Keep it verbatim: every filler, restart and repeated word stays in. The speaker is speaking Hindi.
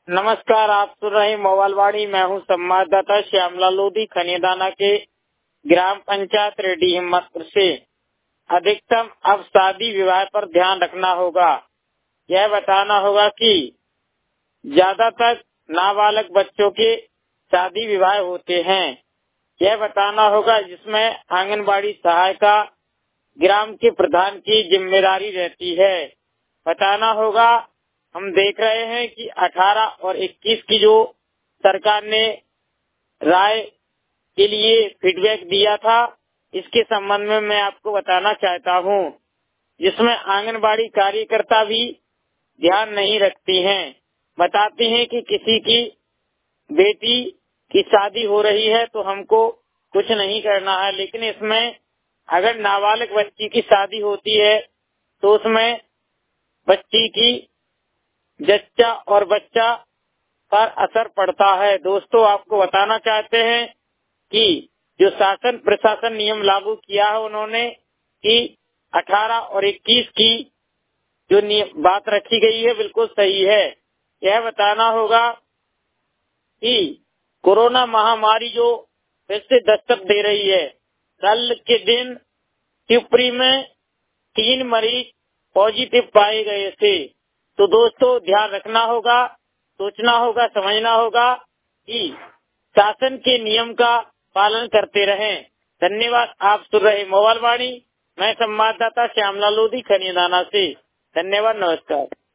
नमस्कार, आप सुन रहे मोबाइल वाणी। मैं हूं संवाददाता श्यामला लोधी, खनियादाना के ग्राम पंचायत रेडी हिम्मतपुर से। अधिकतम अब शादी विवाह पर ध्यान रखना होगा। यह बताना होगा कि ज्यादातर नाबालग बच्चों के शादी विवाह होते हैं। यह बताना होगा जिसमें आंगनबाड़ी सहायिका ग्राम के प्रधान की जिम्मेदारी रहती है। बताना होगा, हम देख रहे हैं कि अठारह और इक्कीस की जो सरकार ने राय के लिए फीडबैक दिया था, इसके संबंध में मैं आपको बताना चाहता हूं, जिसमें आंगनबाड़ी कार्यकर्ता भी ध्यान नहीं रखती हैं। बताती हैं कि किसी की बेटी की शादी हो रही है तो हमको कुछ नहीं करना है, लेकिन इसमें अगर नाबालिग बच्ची की शादी होती है तो उसमें बच्ची की जच्चा और बच्चा पर असर पड़ता है। दोस्तों, आपको बताना चाहते हैं कि जो शासन प्रशासन नियम लागू किया है उन्होंने कि अठारह और इक्कीस की जो बात रखी गई है बिल्कुल सही है। यह बताना होगा कि कोरोना महामारी जो फिर से दस्तक दे रही है, कल के दिन शिवपुरी में तीन मरीज पॉजिटिव पाए गए थे। तो दोस्तों, ध्यान रखना होगा, सोचना होगा, समझना होगा कि शासन के नियम का पालन करते रहें। धन्यवाद। आप सुन रहे मोबाइल वाणी। मैं संवाददाता श्यामला लोधी, खनियादाना से। धन्यवाद, नमस्कार।